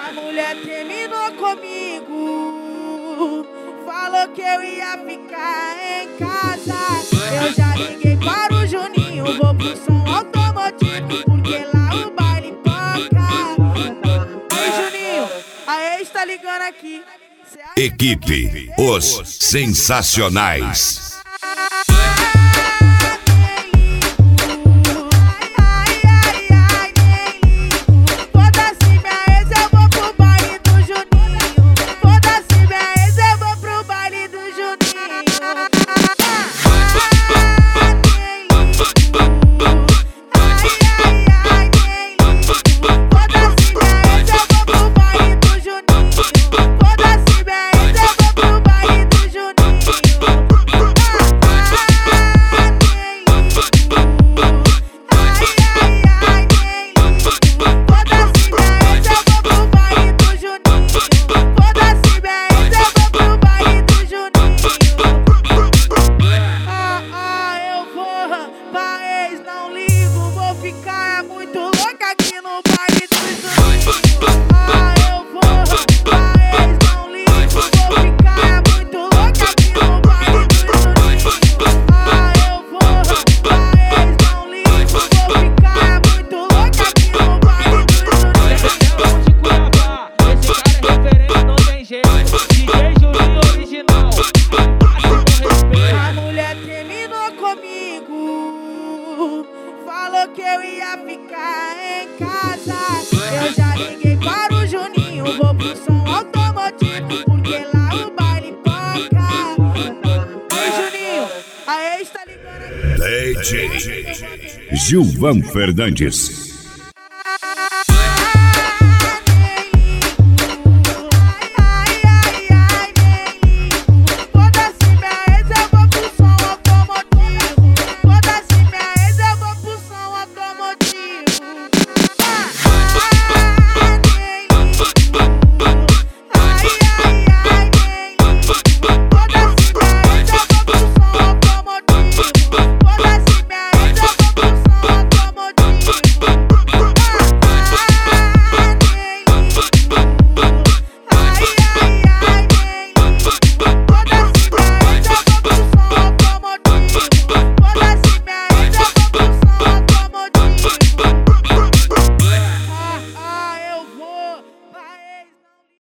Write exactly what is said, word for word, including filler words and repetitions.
A mulher terminou comigo, falou que eu ia ficar em casa. Eu já liguei para o Juninho, vou pro som automotivo, porque lá o baile toca. Aí Juninho, a ex tá ligando aqui. Equipe Os Sensacionais. Falou que eu ia ficar em casa. Eu já liguei para o Juninho, vou pro som automotivo, porque lá o baile toca. Aí Juninho, a ex tá ligando aqui. D J Gilvan Fernandes.